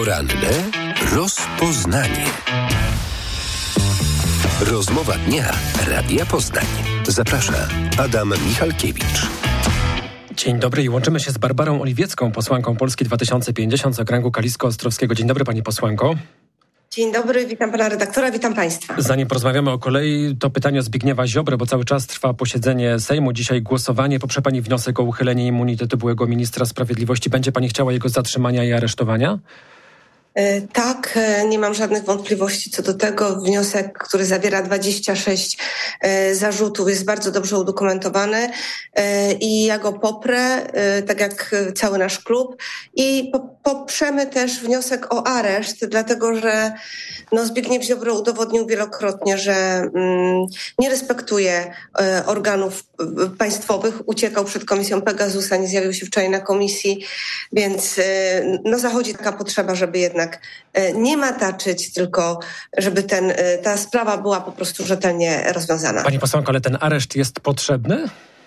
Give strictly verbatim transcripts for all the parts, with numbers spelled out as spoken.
Poranne rozpoznanie. Rozmowa dnia Radia Poznań. Zaprasza Adam Michalkiewicz. Dzień dobry i łączymy się z Barbarą Oliwiecką, posłanką Polski dwa tysiące pięćdziesiąt z okręgu kalisko-ostrowskiego. Dzień dobry, pani posłanko. Dzień dobry, witam pana redaktora, witam państwa. Zanim porozmawiamy o kolei, to pytanie o Zbigniewa Ziobrę, bo cały czas trwa posiedzenie Sejmu. Dzisiaj głosowanie. Poprze pani wniosek o uchylenie immunitetu byłego ministra sprawiedliwości. Będzie pani chciała jego zatrzymania i aresztowania? Tak, nie mam żadnych wątpliwości co do tego. Wniosek, który zawiera dwadzieścia sześć zarzutów, jest bardzo dobrze udokumentowany i ja go poprę, tak jak cały nasz klub. I poprzemy też wniosek o areszt, dlatego że no, Zbigniew Ziobro udowodnił wielokrotnie, że mm, nie respektuje organów państwowych, uciekał przed komisją Pegasusa, nie zjawił się wczoraj na komisji, więc no, zachodzi taka potrzeba, żeby jednak nie mataczyć, tylko żeby ten, ta sprawa była po prostu rzetelnie rozwiązana. Pani posłanko, ale ten areszt jest potrzebny?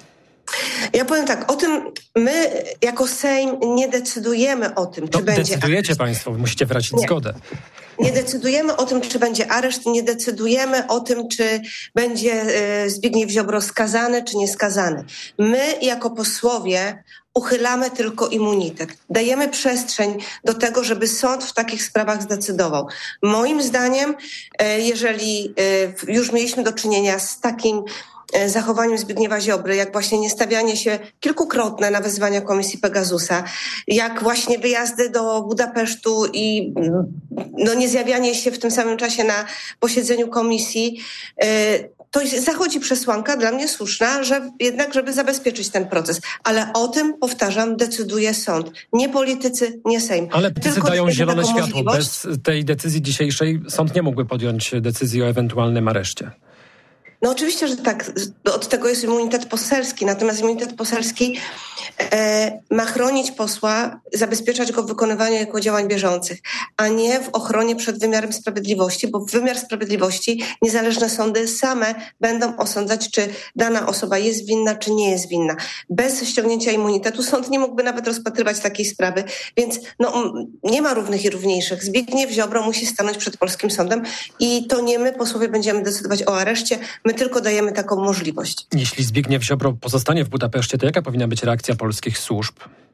Ja powiem tak, o tym my jako Sejm nie decydujemy o tym, czy no, będzie decydujecie areszt. państwo, musicie wyrazić nie. zgodę. Nie decydujemy o tym, czy będzie areszt, nie decydujemy o tym, czy będzie Zbigniew Ziobro skazany, czy nie skazany. My jako posłowie uchylamy tylko immunitet. Dajemy przestrzeń do tego, żeby sąd w takich sprawach zdecydował. Moim zdaniem, jeżeli już mieliśmy do czynienia z takim zachowaniem Zbigniewa Ziobry, jak właśnie niestawianie się kilkukrotne na wezwania komisji Pegasusa, jak właśnie wyjazdy do Budapesztu i no, nie zjawianie się w tym samym czasie na posiedzeniu komisji, to zachodzi przesłanka dla mnie słuszna, że jednak, żeby zabezpieczyć ten proces. Ale o tym, powtarzam, decyduje sąd. Nie politycy, nie Sejm. Ale politycy dają zielone światło. Możliwość. Bez tej decyzji dzisiejszej sąd nie mógłby podjąć decyzji o ewentualnym areszcie. No oczywiście, że tak. Od tego jest immunitet poselski. Natomiast immunitet poselski e, ma chronić posła, zabezpieczać go w wykonywaniu jego działań bieżących, a nie w ochronie przed wymiarem sprawiedliwości, bo wymiar sprawiedliwości, niezależne sądy same będą osądzać, czy dana osoba jest winna, czy nie jest winna. Bez ściągnięcia immunitetu sąd nie mógłby nawet rozpatrywać takiej sprawy, więc no, nie ma równych i równiejszych. Zbigniew Ziobro musi stanąć przed polskim sądem i to nie my, posłowie, będziemy decydować o areszcie. My tylko dajemy taką możliwość. Jeśli Zbigniew Ziobro pozostanie w Budapeszcie, to jaka powinna być reakcja polskich służb?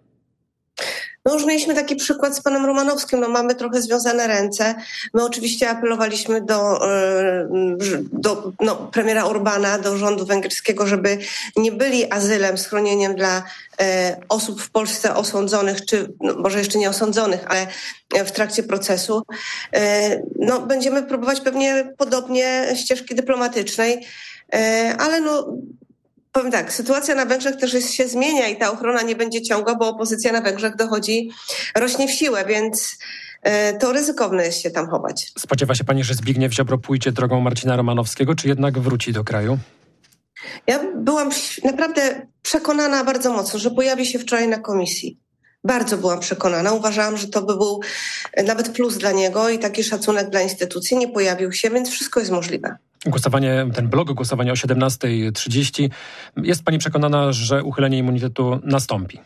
No już mieliśmy taki przykład z panem Romanowskim. No mamy trochę związane ręce. My oczywiście apelowaliśmy do, do no, premiera Orbana, do rządu węgierskiego, żeby nie byli azylem, schronieniem dla e, osób w Polsce osądzonych, czy no, może jeszcze nie osądzonych, ale w trakcie procesu. E, no będziemy próbować pewnie podobnie ścieżki dyplomatycznej, e, ale no powiem tak, sytuacja na Węgrzech też jest, się zmienia i ta ochrona nie będzie ciągła, bo opozycja na Węgrzech dochodzi, rośnie w siłę, więc e, to ryzykowne jest się tam chować. Spodziewa się pani, że Zbigniew Ziobro pójdzie drogą Marcina Romanowskiego, czy jednak wróci do kraju? Ja byłam naprawdę przekonana bardzo mocno, że pojawi się wczoraj na komisji. Bardzo byłam przekonana. Uważałam, że to by był nawet plus dla niego i taki szacunek dla instytucji. Nie pojawił się, więc wszystko jest możliwe. Głosowanie, ten blok głosowania o siedemnasta trzydzieści. Jest pani przekonana, że uchylenie immunitetu nastąpi?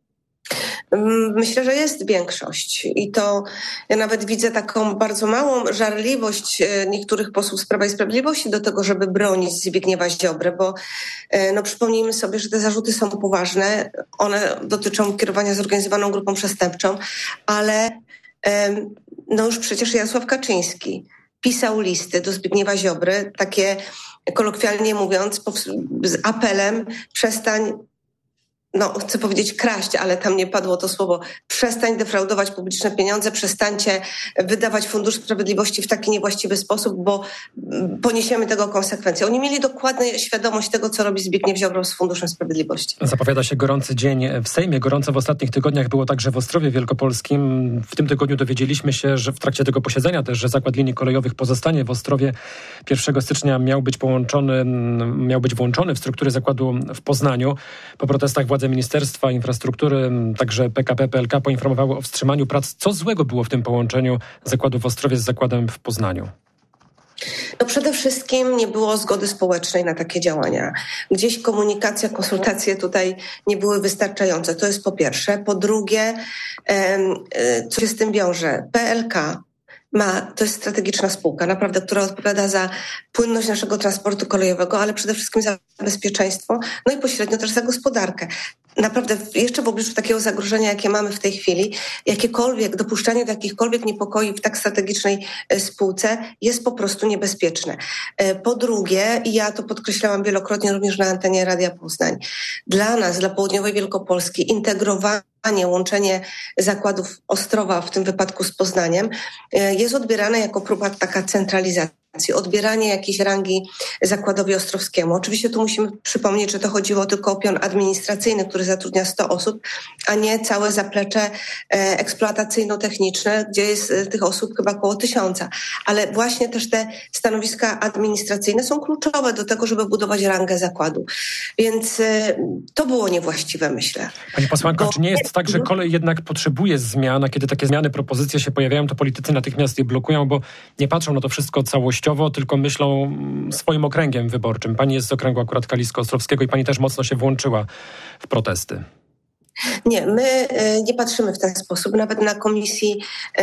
Myślę, że jest większość i to ja nawet widzę taką bardzo małą żarliwość niektórych posłów z Prawa i Sprawiedliwości do tego, żeby bronić Zbigniewa Ziobry, bo no, przypomnijmy sobie, że te zarzuty są poważne, one dotyczą kierowania zorganizowaną grupą przestępczą, ale no już przecież Jarosław Kaczyński pisał listy do Zbigniewa Ziobry, takie kolokwialnie mówiąc, z apelem przestań, no chcę powiedzieć kraść, ale tam nie padło to słowo, przestań defraudować publiczne pieniądze, przestańcie wydawać Fundusz Sprawiedliwości w taki niewłaściwy sposób, bo poniesiemy tego konsekwencje. Oni mieli dokładnie świadomość tego, co robi Zbigniew Ziobro z Funduszem Sprawiedliwości. Zapowiada się gorący dzień w Sejmie. Gorąco w ostatnich tygodniach było także w Ostrowie Wielkopolskim. W tym tygodniu dowiedzieliśmy się, że w trakcie tego posiedzenia też, że zakład linii kolejowych pozostanie w Ostrowie. pierwszego stycznia miał być połączony, miał być włączony w struktury zakładu w Poznaniu. Po protestach władze Ministerstwa Infrastruktury, także P K P P L K poinformowały o wstrzymaniu prac. Co złego było w tym połączeniu zakładu w Ostrowie z zakładem w Poznaniu? No przede wszystkim nie było zgody społecznej na takie działania. Gdzieś komunikacja, konsultacje tutaj nie były wystarczające. To jest po pierwsze. Po drugie, co się z tym wiąże? P L K ma, to jest strategiczna spółka, naprawdę, która odpowiada za płynność naszego transportu kolejowego, ale przede wszystkim za bezpieczeństwo, no i pośrednio też za gospodarkę. Naprawdę jeszcze w obliczu takiego zagrożenia, jakie mamy w tej chwili, jakiekolwiek dopuszczanie do jakichkolwiek niepokoi w tak strategicznej spółce jest po prostu niebezpieczne. Po drugie, i ja to podkreślałam wielokrotnie również na antenie Radia Poznań, dla nas, dla południowej Wielkopolski, integrowanie łączenie zakładów Ostrowa, w tym wypadku z Poznaniem, jest odbierane jako próba taka centralizacji, odbieranie jakiejś rangi zakładowi ostrowskiemu. Oczywiście tu musimy przypomnieć, że to chodziło tylko o pion administracyjny, który zatrudnia sto osób, a nie całe zaplecze eksploatacyjno-techniczne, gdzie jest tych osób chyba około tysiąca. Ale właśnie też te stanowiska administracyjne są kluczowe do tego, żeby budować rangę zakładu. Więc to było niewłaściwe, myślę. Pani posłanko, Bo... czy nie jest tak, że kolej jednak potrzebuje zmian, a kiedy takie zmiany, propozycje się pojawiają, to politycy natychmiast je blokują, bo nie patrzą na to wszystko całościowo, tylko myślą swoim okręgiem wyborczym. Pani jest z okręgu akurat Kalisko-Ostrowskiego i pani też mocno się włączyła w protesty. Nie, my nie patrzymy w ten sposób. Nawet na komisji,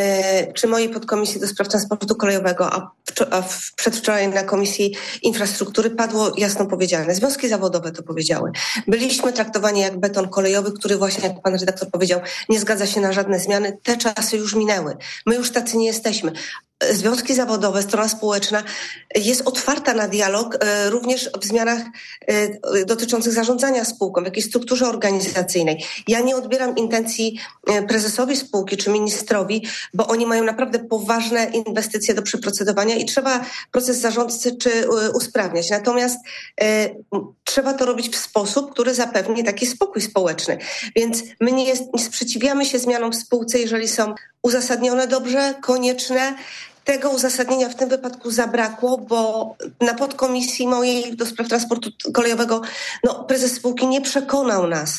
czy mojej podkomisji do spraw transportu kolejowego, a, a przedwczoraj na komisji infrastruktury padło jasno powiedziane. Związki zawodowe to powiedziały. Byliśmy traktowani jak beton kolejowy, który właśnie, jak pan redaktor powiedział, nie zgadza się na żadne zmiany. Te czasy już minęły. My już tacy nie jesteśmy. Związki zawodowe, strona społeczna jest otwarta na dialog również w zmianach dotyczących zarządzania spółką, w jakiejś strukturze organizacyjnej. Ja nie odbieram intencji prezesowi spółki czy ministrowi, bo oni mają naprawdę poważne inwestycje do przeprocedowania i trzeba proces zarządcy czy usprawniać. Natomiast e, trzeba to robić w sposób, który zapewni taki spokój społeczny. Więc my nie, jest, nie sprzeciwiamy się zmianom w spółce, jeżeli są uzasadnione dobrze, konieczne. Tego uzasadnienia w tym wypadku zabrakło, bo na podkomisji mojej do spraw transportu kolejowego no, prezes spółki nie przekonał nas,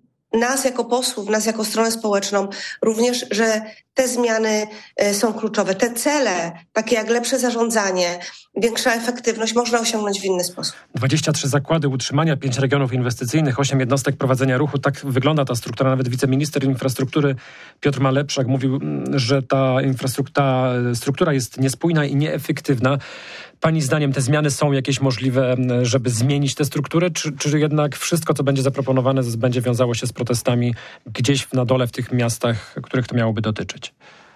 nas jako posłów, nas jako stronę społeczną również, że te zmiany są kluczowe. Te cele, takie jak lepsze zarządzanie, większa efektywność, można osiągnąć w inny sposób. dwadzieścia trzy zakłady utrzymania, pięć regionów inwestycyjnych, osiem jednostek prowadzenia ruchu. Tak wygląda ta struktura. Nawet wiceminister infrastruktury Piotr Malepszak mówił, że ta infrastruktura struktura jest niespójna i nieefektywna. Pani zdaniem te zmiany są jakieś możliwe, żeby zmienić tę strukturę, czy, czy jednak wszystko, co będzie zaproponowane, będzie wiązało się z protestami gdzieś na dole w tych miastach, których to miałoby dotyczyć?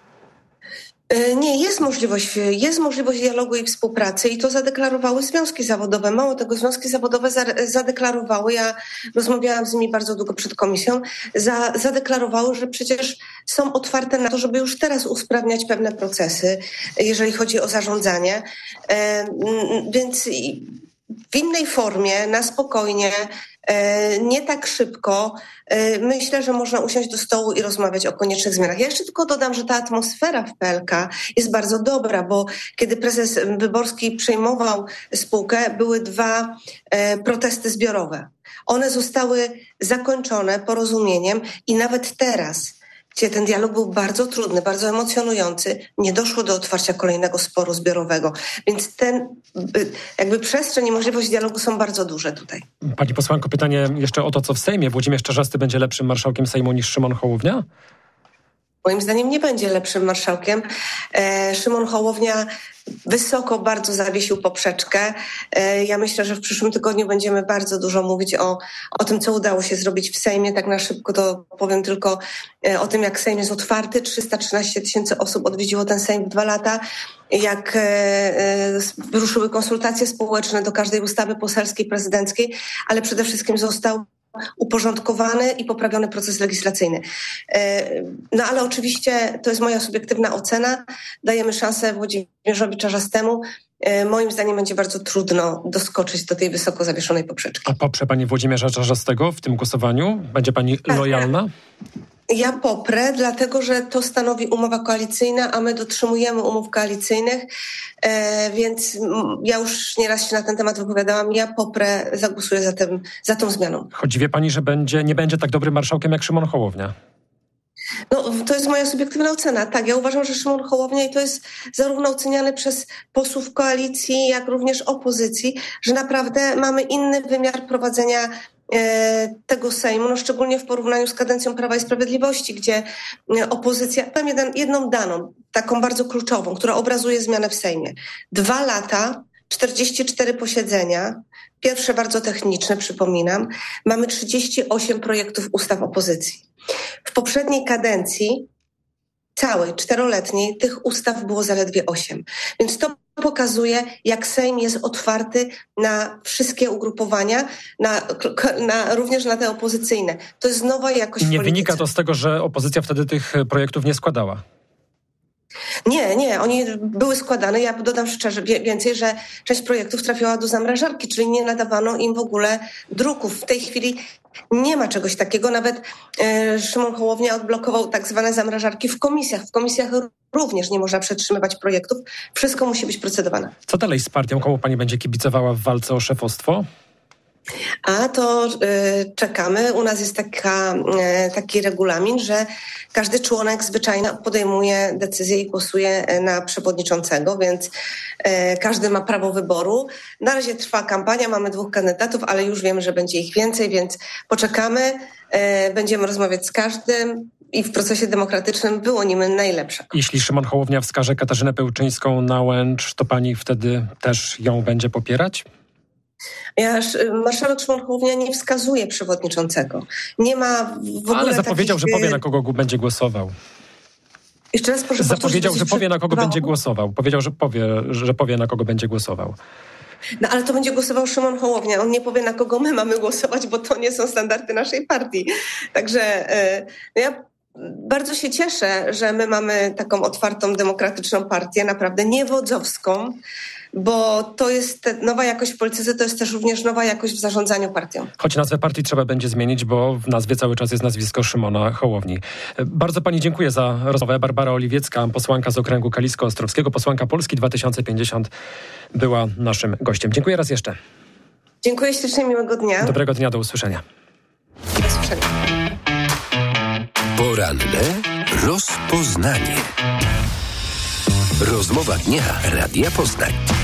Nie, jest możliwość, jest możliwość dialogu i współpracy i to zadeklarowały związki zawodowe. Mało tego, związki zawodowe zadeklarowały, ja rozmawiałam z nimi bardzo długo przed komisją, za, zadeklarowały, że przecież są otwarte na to, żeby już teraz usprawniać pewne procesy, jeżeli chodzi o zarządzanie. E, więc w innej formie, na spokojnie, nie tak szybko. Myślę, że można usiąść do stołu i rozmawiać o koniecznych zmianach. Ja jeszcze tylko dodam, że ta atmosfera w P L K jest bardzo dobra, bo kiedy prezes Wyborski przejmował spółkę, były dwa protesty zbiorowe. One zostały zakończone porozumieniem i nawet teraz, gdzie ten dialog był bardzo trudny, bardzo emocjonujący, nie doszło do otwarcia kolejnego sporu zbiorowego. Więc ten jakby przestrzeń i możliwość dialogu są bardzo duże tutaj. Pani posłanko, pytanie jeszcze o to, co w Sejmie. Włodzimierz Czarzasty będzie lepszym marszałkiem Sejmu niż Szymon Hołownia? Moim zdaniem nie będzie lepszym marszałkiem. E, Szymon Hołownia wysoko bardzo zawiesił poprzeczkę. E, ja myślę, że w przyszłym tygodniu będziemy bardzo dużo mówić o, o tym, co udało się zrobić w Sejmie. Tak na szybko to powiem tylko e, o tym, jak Sejm jest otwarty. trzysta trzynaście tysięcy osób odwiedziło ten Sejm w dwa lata. Jak e, e, ruszyły konsultacje społeczne do każdej ustawy poselskiej, prezydenckiej, ale przede wszystkim został uporządkowany i poprawiony proces legislacyjny. No ale oczywiście to jest moja subiektywna ocena. Dajemy szansę Włodzimierzowi Czarzastemu. Moim zdaniem będzie bardzo trudno doskoczyć do tej wysoko zawieszonej poprzeczki. A poprze pani Włodzimierza Czarzastego w tym głosowaniu? Będzie pani lojalna? Ja poprę, dlatego że to stanowi umowa koalicyjna, a my dotrzymujemy umów koalicyjnych, e, więc ja już nieraz się na ten temat wypowiadałam. Ja poprę, zagłosuję za, tym, za tą zmianą. Choć wie pani, że będzie, nie będzie tak dobrym marszałkiem jak Szymon Hołownia? No, to jest moja subiektywna ocena. Tak, ja uważam, że Szymon Hołownia, i to jest zarówno oceniane przez posłów koalicji, jak również opozycji, że naprawdę mamy inny wymiar prowadzenia e, tego Sejmu, no szczególnie w porównaniu z kadencją Prawa i Sprawiedliwości, gdzie opozycja, powiem jeden, jedną daną, taką bardzo kluczową, która obrazuje zmianę w Sejmie. Dwa lata, czterdzieści cztery posiedzenia, pierwsze bardzo techniczne, przypominam, mamy trzydzieści osiem projektów ustaw opozycji. W poprzedniej kadencji, całej, czteroletniej, tych ustaw było zaledwie osiem. Więc to pokazuje, jak Sejm jest otwarty na wszystkie ugrupowania, na, na, również na te opozycyjne. To jest nowa jakość I nie polityki. wynika to z tego, że opozycja wtedy tych projektów nie składała? Nie, nie, oni były składane. Ja dodam szczerze więcej, że część projektów trafiała do zamrażarki, czyli nie nadawano im w ogóle druków. W tej chwili nie ma czegoś takiego. Nawet e, Szymon Hołownia odblokował tak zwane zamrażarki w komisjach. W komisjach również nie można przetrzymywać projektów. Wszystko musi być procedowane. Co dalej z partią? Komu pani będzie kibicowała w walce o szefostwo? A to y, czekamy. U nas jest taka, y, taki regulamin, że każdy członek zwyczajnie podejmuje decyzję i głosuje na przewodniczącego, więc y, każdy ma prawo wyboru. Na razie trwa kampania, mamy dwóch kandydatów, ale już wiemy, że będzie ich więcej, więc poczekamy. Y, będziemy rozmawiać z każdym i w procesie demokratycznym wyłonimy najlepszego. Jeśli Szymon Hołownia wskaże Katarzynę Pełczyńską na Łęcz, to pani wtedy też ją będzie popierać? Ja, marszałek Szymon Hołownia nie wskazuje przewodniczącego. Nie ma w ogóle Ale zapowiedział, takich... że powie, na kogo będzie głosował. Jeszcze raz proszę Zapowiedział, powtórzyć, że powie, na kogo że... będzie głosował. Powiedział, że powie, że powie, na kogo będzie głosował. No ale to będzie głosował Szymon Hołownia. On nie powie, na kogo my mamy głosować, bo to nie są standardy naszej partii. Także no ja bardzo się cieszę, że my mamy taką otwartą, demokratyczną partię, naprawdę niewodzowską, bo to jest nowa jakość w polityce, to jest też również nowa jakość w zarządzaniu partią. Choć nazwę partii trzeba będzie zmienić, bo w nazwie cały czas jest nazwisko Szymona Hołowni. Bardzo pani dziękuję za rozmowę. Barbara Oliwiecka, posłanka z okręgu kalisko-ostrowskiego, posłanka Polski dwa tysiące pięćdziesiąt, była naszym gościem. Dziękuję raz jeszcze. Dziękuję ślicznie, miłego dnia. Dobrego dnia, do usłyszenia. Do usłyszenia. Poranne rozpoznanie. Rozmowa dnia Radia Poznań.